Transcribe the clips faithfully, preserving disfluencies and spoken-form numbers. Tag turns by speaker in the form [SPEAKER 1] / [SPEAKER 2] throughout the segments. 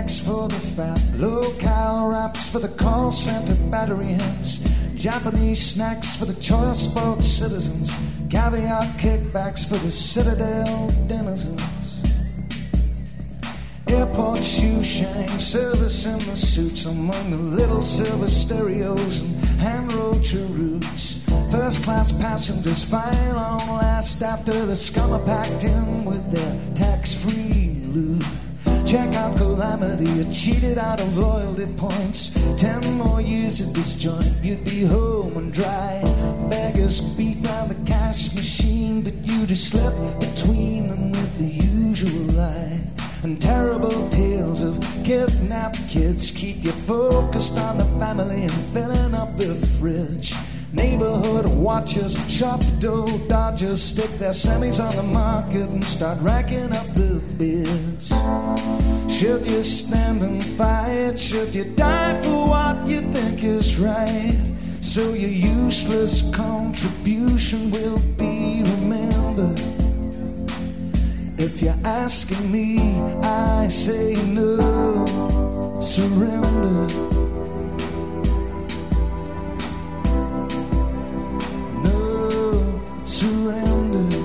[SPEAKER 1] X for the fat, low-cal wraps for the call center battery hits, Japanese snacks for the choice sport citizens, caviar kickbacks for the Citadel denizens. Airport shoe shine, service in the suits among the little silver stereos and hand-rolled cheroots. First-class passengers file on last after the scum are packed in with their tax-free loot. Check out calamity, you cheated out of loyalty points. Ten more years at this joint, you'd be home and dry. Beggars beat round the cash machine, but you just slip between them with the usual lie. And terrible tales of kidnapped kids keep you focused on the family and filling up the fridge. Neighborhood watchers, shop dough dodgers stick their semis on the market and start racking up the bids. Should you stand and fight? Should you die for what you think is right? So your useless contribution will be remembered. If you're asking me, I say no, surrender. No, surrender.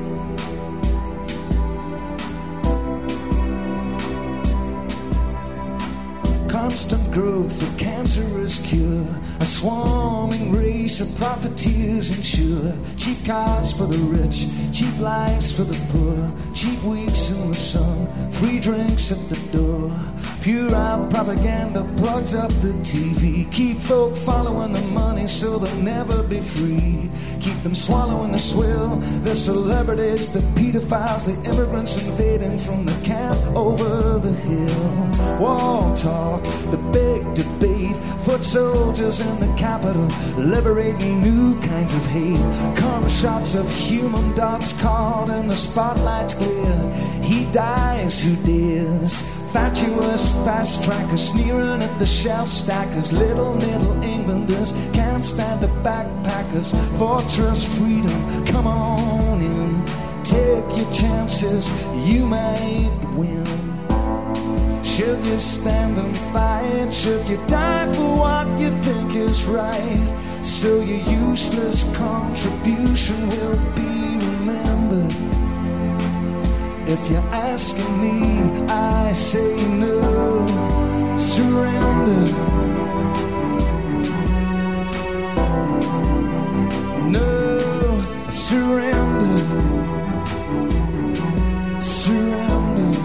[SPEAKER 1] Constant growth, a cancerous cure, a swarming race of profiteers ensure. Cheap cars for the rich, cheap lives for the poor, cheap weeks in the sun, free drinks at the door. Pure out propaganda plugs up the T V. Keep folk following the money so they'll never be free. Keep them swallowing the swill, the celebrities, the pedophiles, the immigrants invading from the camp over the hill. War talk, the big debate, foot soldiers in the capital, liberating new kinds of hate. Come shots of human dots caught in the spotlight's glare. He dies who dares. Fatuous fast trackers sneering at the shelf stackers. Little middle Englanders can't stand the backpackers. Fortress freedom, come on in. Take your chances, you might win. Should you stand and fight? Should you die for what you think is right? So your useless contribution will be remembered. If you're asking me, I say no, surrender. No, surrender. Surrender.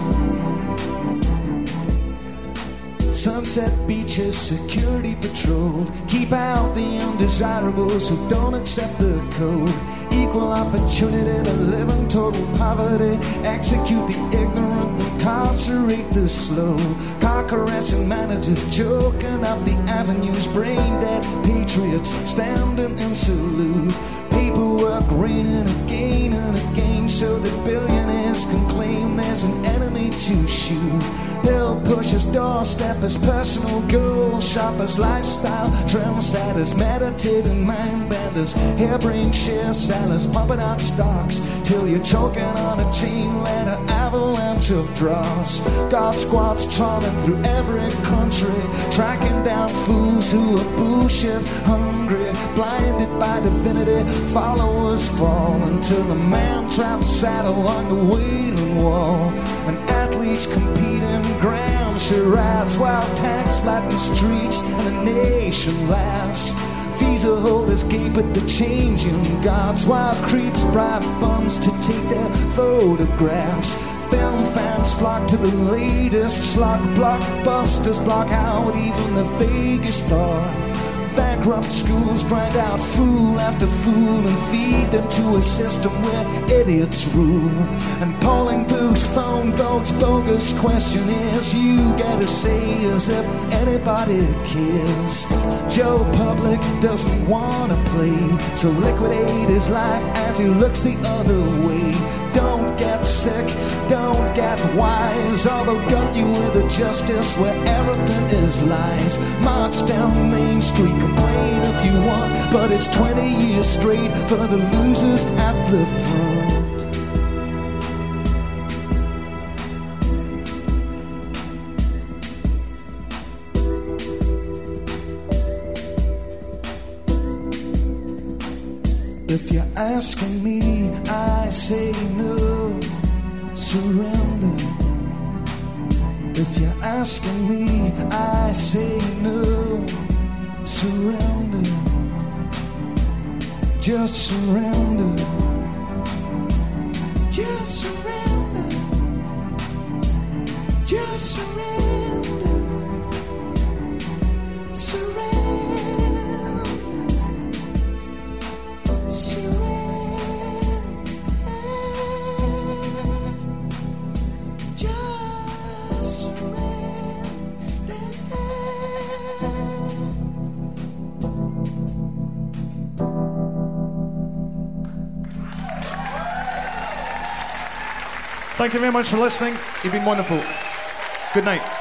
[SPEAKER 1] Sunset beaches, security patrolled. Keep out the undesirables who don't accept the code. Equal opportunity to live in total poverty. Execute the ignorant, incarcerate the slow. Car caressing managers choking up the avenues. Brain dead patriots standing in salute. Paperwork raining again and again so that billionaires can claim there's an enemy to shoot. Bill pushers doorstep as personal goal. Shoppers lifestyle trendsetters, meditating mind benders, harebrained share sellers, pumping out stocks till you're choking on a chain letter avalanche of draws. God squads trawling through every country, tracking down fools who are bullshit hungry. Blinded by divinity, followers fall until the man traps sat along the wailing wall. And athletes compete in grand charades while tanks flatten streets and a nation laughs. Visa holders gape at the changing gods while creeps bribe bums to take their photographs. Film fans flock to the latest schlock. Blockbusters block out even the vaguest thought. Bankrupt schools grind out fool after fool and feed them to a system where idiots rule. And polling booths phone votes bogus questionnaires. You get a say as if anybody cares. Joe Public doesn't wanna play, so liquidate his life as he looks the other way. Don't get sick, don't get wise, although gut you with a justice where everything is lies. March down Main Street, complain if you want, but it's twenty years straight for the losers at the front. If you're asking me, I say no. Surrender. If you're asking me, I say no. Surrender. Just surrender. Just surrender. Just surrender. Surrender.
[SPEAKER 2] Thank you very much for listening. You've been wonderful. Good night.